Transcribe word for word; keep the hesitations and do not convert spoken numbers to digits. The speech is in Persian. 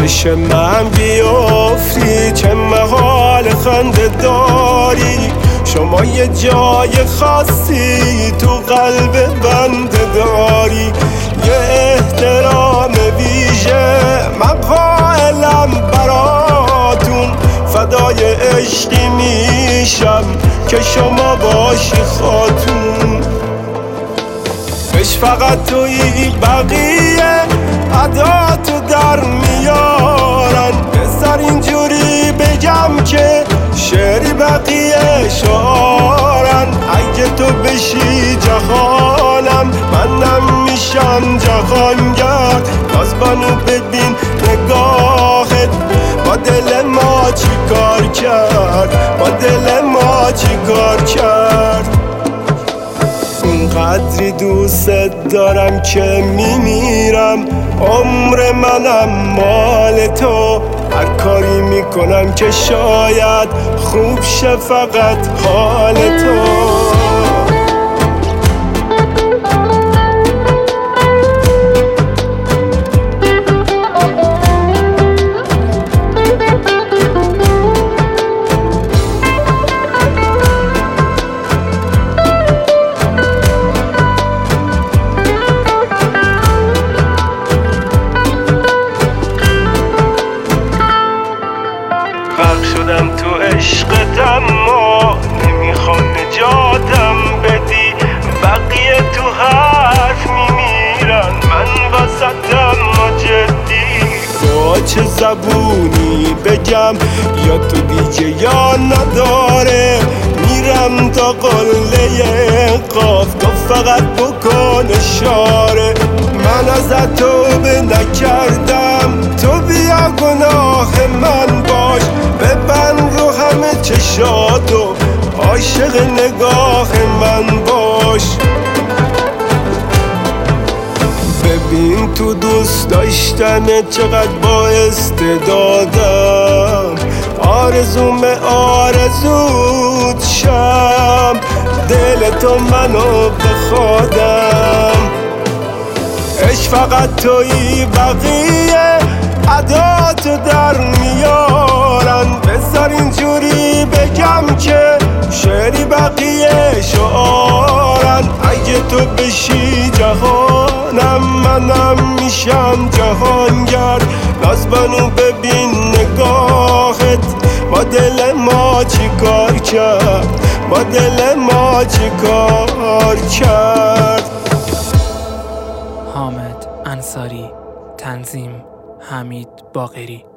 چشم من بیافتی چه محال خنده داری، شما یه جای خاصی تو قلب بنده داری، یه احترام ویژه من قائلم براتون، فدای عشقی میشم که شما باشی خاتون. عشق فقط تویی، بقیه عداتو در میارن، بذار اینجوری بگم که شعری بقیه شعارن، اگه تو بشی جهانم منم میشم جهانگر، باز بانو ببین نگاهت با دل ما چی کار کرد، با دل ما چی کار کرد. اونقدری دوست دارم که میمیرم، عمر منم مال تو، هر کاری میکنم که شاید خوب شه فقط حال تو. غرق شدم تو عشقت اما نمیخوام نجاتم بدی، بقیه تو حرف میمیرن من وسطم ما جدی. با چه زبونی بگم یا تو دیگه یا نداره، میرم تا قله قاف تو فقط بکن اشاره، من ازت توبه نکردم تو بیا گناه من باش، ببند رو همه چشاتو عاشق نگاه من باش. ببین تو دوست داشتن چقدر با استعدادم، آرزوم آرزوت شم دل تو منو بخوادم. عشق فقط تویی، بقیه عداتو در میارن، بذار اینجوری بگم که شعری بقیه شعارن، اگه تو بشی جهانم منم میشم جهانگر، نازبانو ببین نگاهت با دل ما چی کار کرد، با دل ما چی کار کرد. حامد انصاری، تنظیم حمید باقری.